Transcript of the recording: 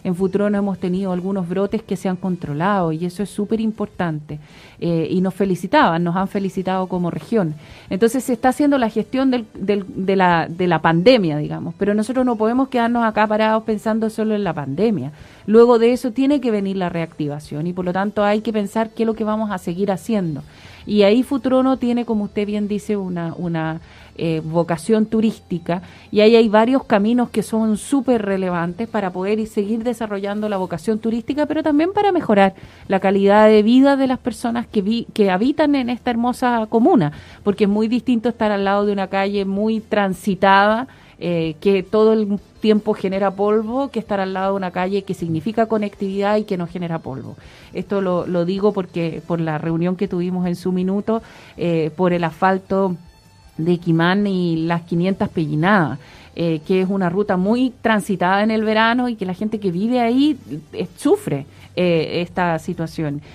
en Futrono hemos tenido algunos brotes que se han controlado y eso es súper importante. Y nos han felicitado como región. Entonces se está haciendo la gestión de la pandemia, digamos, pero nosotros no podemos quedarnos acá parados pensando solo en la pandemia. Luego de eso tiene que venir la reactivación y por lo tanto hay que pensar qué es lo que vamos a seguir haciendo. Y ahí Futrono tiene, como usted bien dice, una vocación turística y ahí hay varios caminos que son súper relevantes para poder seguir desarrollando la vocación turística, pero también para mejorar la calidad de vida de las personas que habitan en esta hermosa comuna, porque es muy distinto estar al lado de una calle muy transitada, que todo el tiempo genera polvo, que estar al lado de una calle que significa conectividad y que no genera polvo. Esto lo digo porque por la reunión que tuvimos en su minuto, por el asfalto de Quimán y las 500 Pellinadas, que es una ruta muy transitada en el verano y que la gente que vive ahí sufre esta situación.